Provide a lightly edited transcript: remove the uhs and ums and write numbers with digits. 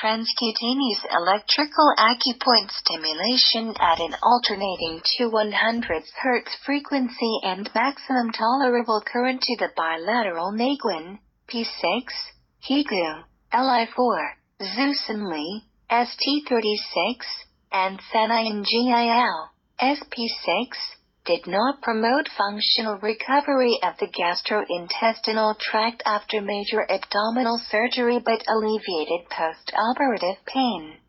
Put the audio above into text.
transcutaneous electrical acupoint stimulation at an alternating to 100 Hz frequency and maximum tolerable current to the bilateral naguin, P6, Higu, Li4, Zusamli, ST36, and Thanayan GIL, SP6, did not promote functional recovery of the gastrointestinal tract after major abdominal surgery but alleviated post-operative pain.